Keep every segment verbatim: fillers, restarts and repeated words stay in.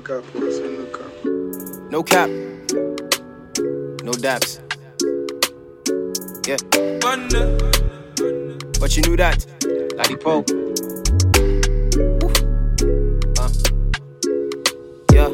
cap, pura sin no cap. No cap. No daps. Yeah. But you knew that. Laddie Poe. Uh. Yeah.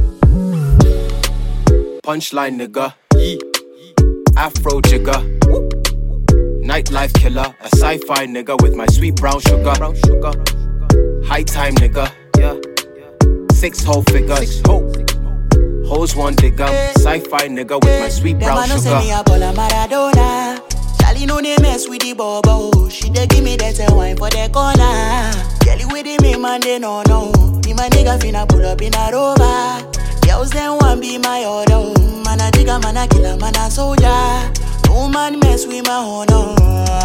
Punchline, nigga. Yee. Afro jigger. Nightlife killer. A sci-fi nigga with my sweet brown sugar. Brown sugar. High time, nigga. Yeah. Six whole figures. Six whole. Hoes one digger. Sci-fi nigga with my sweet brown sugar. Say me a ball of Maradona. Charlie know they mess with the bobo. She dey give me that wine for the corner. Kelly with the me man they no no. Me my nigga finna pull up in a rover. Girls them want be my order. Man a digger, man a killer, man a soldier. No man mess with my honor.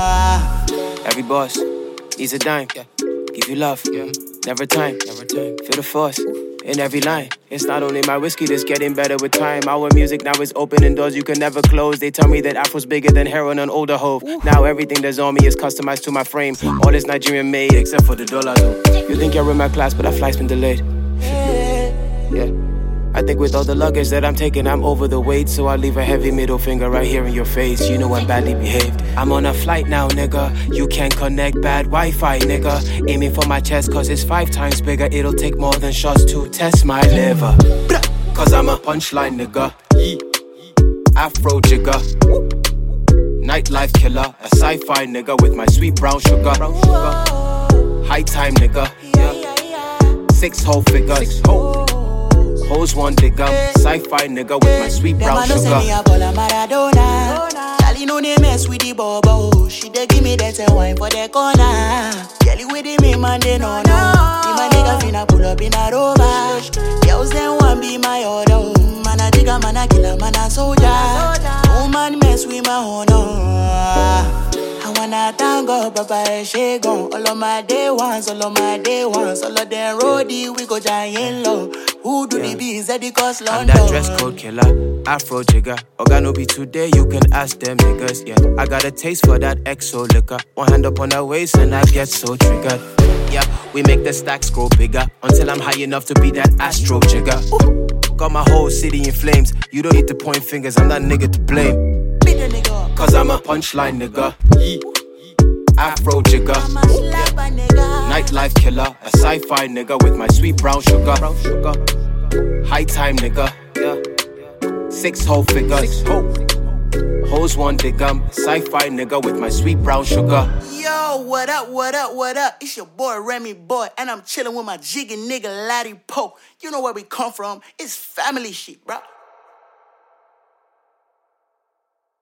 Every boss needs a dime. Yeah. Give you love, yeah. Never time. Never time. Feel the force in every line. It's not only my whiskey that's getting better with time. Our music now is opening doors you can never close. They tell me that Afro's bigger than heroin on older hove. Now everything that's on me is customized to my frame. All is Nigerian made except for the dollar though. You think you're in my class, but that flight's been delayed. Yeah. I think with all the luggage that I'm taking, I'm over the weight. So I leave a heavy middle finger right here in your face. You know I'm badly behaved. I'm on a flight now, nigga. You can't connect bad Wi-Fi, nigga. Aiming for my chest cause it's five times bigger. It'll take more than shots to test my liver. Cause I'm a punchline, nigga. Afro jigger. Nightlife killer. A sci-fi nigga with my sweet brown sugar. High time, nigga. Yeah. Six whole figures. Hoes one digger, sci-fi nigga with my sweet brown sugar. Say me a ball of Maradona. Charlie know they mess with the bobo. She dey give me that wine for the corner. Kelly with the me man they no no. Me my nigga finna pull up in a rover. Girls them want be my order. Man a digger, man a killer, man a soldier. No man mess with my honor. I wanna thank God, Baba, she gone. All of my day ones, all of my day ones. All of them roadie, we go giant low. Who do yeah. the bees at the cost London? I'm that dress code killer, Afro jigger. Organo be today, you can ask them niggas, yeah. I got a taste for that X O liquor. One hand up on her waist and I get so triggered. Yeah, we make the stacks grow bigger until I'm high enough to be that Astro jigger. Ooh. Got my whole city in flames. You don't need to point fingers, I'm that nigga to blame. Cause I'm a punchline nigga. Afro jigger. Nightlife killer. A sci-fi nigga with my sweet brown sugar. High time nigga. Yeah. Six whole figures. Hoes one digger. Sci-fi nigga with my sweet brown sugar. Yo, what up, what up, what up? It's your boy Remy Boy, and I'm chilling with my jiggy nigga Laddie Poe. You know where we come from. It's family shit, bro.